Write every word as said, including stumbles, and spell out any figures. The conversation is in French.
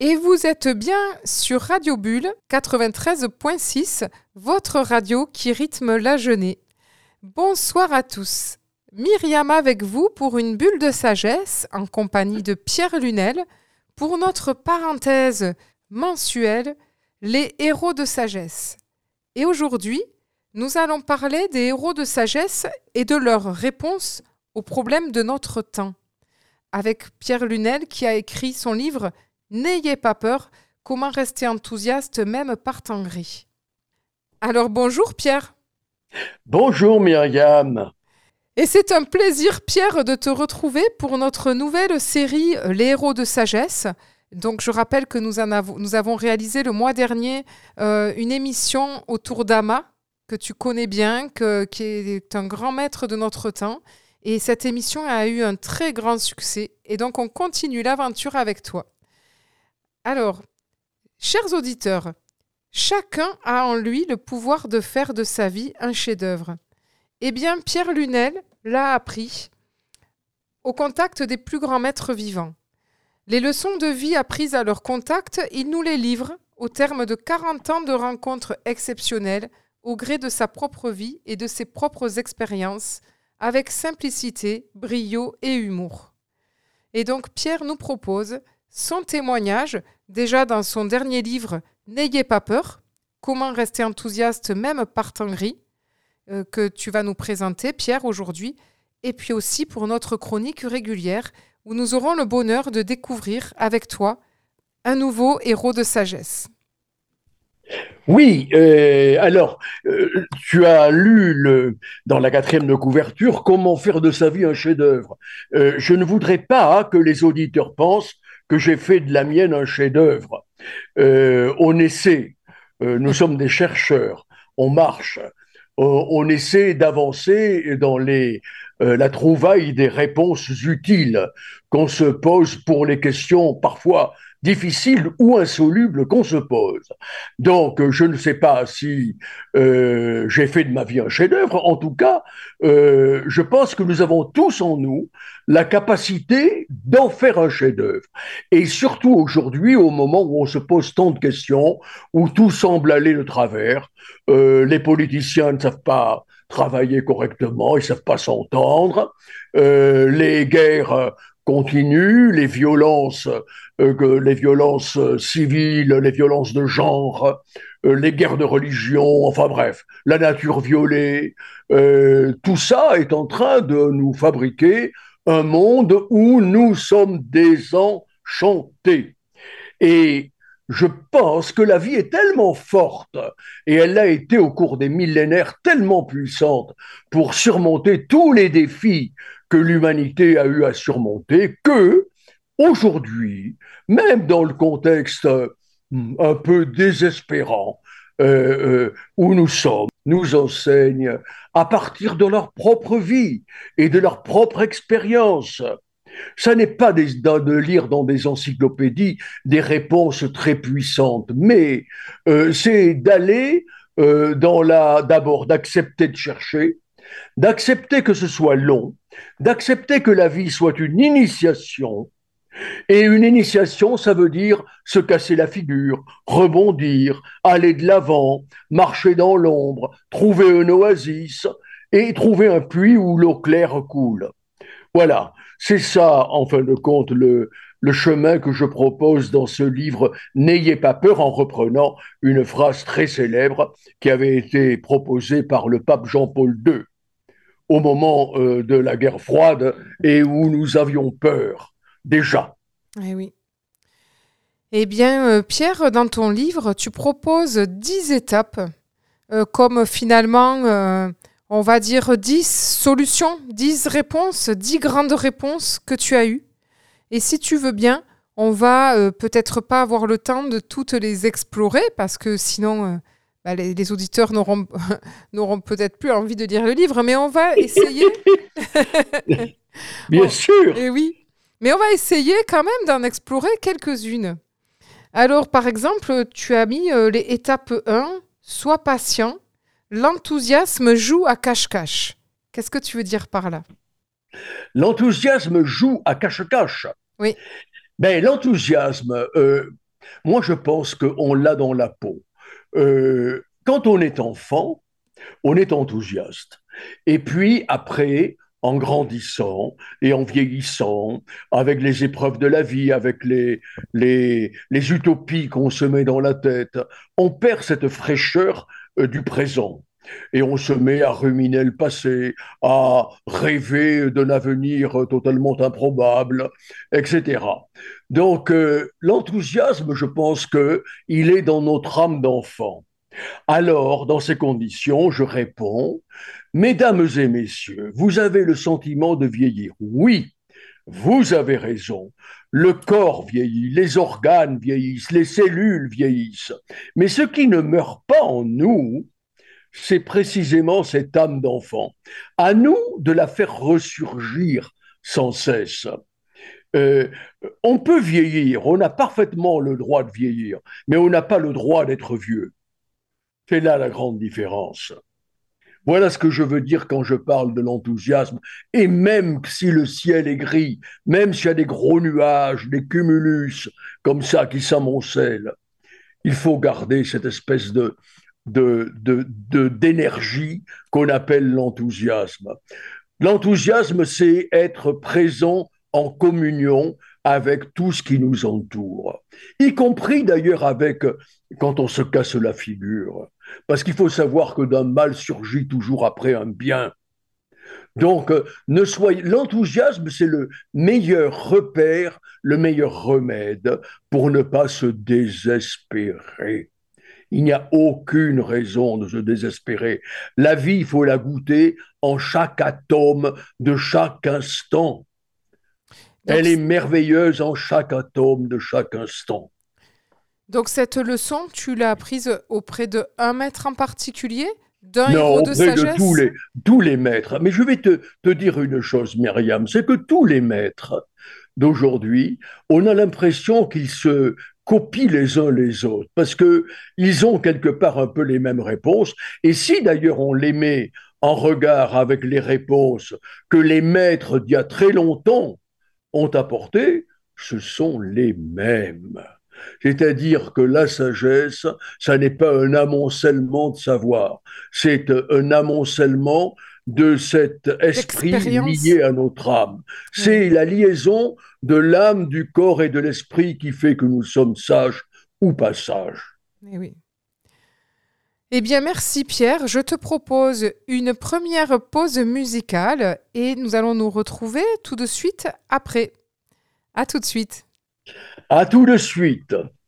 Et vous êtes bien sur Radio Bulle quatre-vingt-treize point six, votre radio qui rythme la journée. Bonsoir à tous. Myriam avec vous pour une bulle de sagesse en compagnie de Pierre Lunel pour notre parenthèse mensuelle Les héros de sagesse. Et aujourd'hui, nous allons parler des héros de sagesse et de leurs réponses aux problèmes de notre temps. Avec Pierre Lunel qui a écrit son livre « N'ayez pas peur, comment rester enthousiaste même par temps gris ». Alors bonjour Pierre. Bonjour Myriam. Et c'est un plaisir Pierre de te retrouver pour notre nouvelle série « Les héros de sagesse ». Donc je rappelle que nous, en avons, nous avons réalisé le mois dernier euh, une émission autour d'Ama, que tu connais bien, que, qui est un grand maître de notre temps. Et cette émission a eu un très grand succès. Et donc on continue l'aventure avec toi. Alors, chers auditeurs, chacun a en lui le pouvoir de faire de sa vie un chef-d'œuvre. Eh bien, Pierre Lunel l'a appris au contact des plus grands maîtres vivants. Les leçons de vie apprises à leur contact, il nous les livre au terme de quarante ans de rencontres exceptionnelles au gré de sa propre vie et de ses propres expériences, avec simplicité, brio et humour. Et donc, Pierre nous propose son témoignage, déjà dans son dernier livre « N'ayez pas peur, comment rester enthousiaste même par temps gris », euh, que tu vas nous présenter, Pierre, aujourd'hui, et puis aussi pour notre chronique régulière, où nous aurons le bonheur de découvrir avec toi un nouveau héros de sagesse. Oui, euh, alors, euh, tu as lu le, dans la quatrième de couverture « Comment faire de sa vie un chef-d'œuvre ». Euh, je ne voudrais pas que les auditeurs pensent que j'ai fait de la mienne un chef-d'œuvre. Euh, on essaie, euh, nous sommes des chercheurs, on marche, on, on essaie d'avancer dans les, euh, la trouvaille des réponses utiles qu'on se pose pour les questions parfois difficiles ou insolubles qu'on se pose. Donc, je ne sais pas si euh, j'ai fait de ma vie un chef-d'œuvre. En tout cas, euh, je pense que nous avons tous en nous la capacité d'en faire un chef-d'œuvre. Et surtout aujourd'hui, au moment où on se pose tant de questions, où tout semble aller de travers, euh, les politiciens ne savent pas travailler correctement, ils ne savent pas s'entendre, euh, les guerres continuent, les violences, euh, les violences civiles, les violences de genre, euh, les guerres de religion, enfin bref, la nature violée, euh, tout ça est en train de nous fabriquer un monde où nous sommes désenchantés. Et je pense que la vie est tellement forte, et elle a été au cours des millénaires tellement puissante pour surmonter tous les défis que l'humanité a eu à surmonter, que aujourd'hui, même dans le contexte un peu désespérant euh, euh, où nous sommes, nous enseignent à partir de leur propre vie et de leur propre expérience. Ça n'est pas des, de lire dans des encyclopédies des réponses très puissantes, mais euh, c'est d'aller euh, dans la, d'abord d'accepter de chercher, d'accepter que ce soit long, d'accepter que la vie soit une initiation. Et une initiation, ça veut dire se casser la figure, rebondir, aller de l'avant, marcher dans l'ombre, trouver une oasis et trouver un puits où l'eau claire coule. Voilà, c'est ça, en fin de compte, le, le chemin que je propose dans ce livre « N'ayez pas peur » en reprenant une phrase très célèbre qui avait été proposée par le pape Jean-Paul deux au moment euh, de la guerre froide et où nous avions peur, déjà. Eh oui. Eh bien, euh, Pierre, dans ton livre, tu proposes dix étapes, euh, comme finalement... Euh, on va dire dix solutions, dix réponses, dix grandes réponses que tu as eues. Et si tu veux bien, on va euh, peut-être pas avoir le temps de toutes les explorer parce que sinon, euh, bah, les, les auditeurs n'auront, n'auront peut-être plus envie de lire le livre, mais on va essayer. Bien sûr. Et oui, mais on va essayer quand même d'en explorer quelques-unes. Alors, par exemple, tu as mis euh, les étapes un, sois patient. L'enthousiasme joue à cache-cache. Qu'est-ce que tu veux dire par là ? L'enthousiasme joue à cache-cache. Oui. Ben, l'enthousiasme, euh, Moi, je pense qu'on l'a dans la peau. Euh, quand on est enfant, on est enthousiaste. Et puis après, en grandissant et en vieillissant, avec les épreuves de la vie, avec les, les, les utopies qu'on se met dans la tête, on perd cette fraîcheur euh, du présent. Et on se met à ruminer le passé, à rêver d'un avenir totalement improbable, et cetera. Donc, euh, l'enthousiasme, je pense que il est dans notre âme d'enfant. Alors, dans ces conditions, je réponds, Mesdames et messieurs, vous avez le sentiment de vieillir. Oui, vous avez raison. Le corps vieillit, les organes vieillissent, les cellules vieillissent. Mais ce qui ne meurt pas en nous, c'est précisément cette âme d'enfant. À nous de la faire ressurgir sans cesse. Euh, on peut vieillir, on a parfaitement le droit de vieillir, mais on n'a pas le droit d'être vieux. C'est là la grande différence. Voilà ce que je veux dire quand je parle de l'enthousiasme. Et même si le ciel est gris, même s'il y a des gros nuages, des cumulus comme ça qui s'amoncellent, il faut garder cette espèce de, de, de, de, d'énergie qu'on appelle l'enthousiasme. L'enthousiasme, c'est être présent en communion avec tout ce qui nous entoure, y compris d'ailleurs avec quand on se casse la figure. Parce qu'il faut savoir que d'un mal surgit toujours après un bien. Donc, ne soyez... l'enthousiasme, c'est le meilleur repère, le meilleur remède pour ne pas se désespérer. Il n'y a aucune raison de se désespérer. La vie, il faut la goûter en chaque atome de chaque instant. Donc, Elle est merveilleuse en chaque atome de chaque instant. Donc cette leçon, tu l'as apprise auprès d'un maître en particulier, d'un non, héros de auprès sagesse? de tous les, tous les maîtres. Mais je vais te, te dire une chose, Myriam, c'est que tous les maîtres d'aujourd'hui, on a l'impression qu'ils se copient les uns les autres, parce qu'ils ont quelque part un peu les mêmes réponses. Et si d'ailleurs on les met en regard avec les réponses que les maîtres d'il y a très longtemps ont apportées, ce sont les mêmes. C'est-à-dire que la sagesse, ça n'est pas un amoncellement de savoir, c'est un amoncellement de cet esprit lié à notre âme. C'est oui. La liaison de l'âme, du corps et de l'esprit qui fait que nous sommes sages ou pas sages. Eh oui. Eh bien, merci Pierre. Je te propose une première pause musicale et nous allons nous retrouver tout de suite après. À tout de suite. À tout de suite.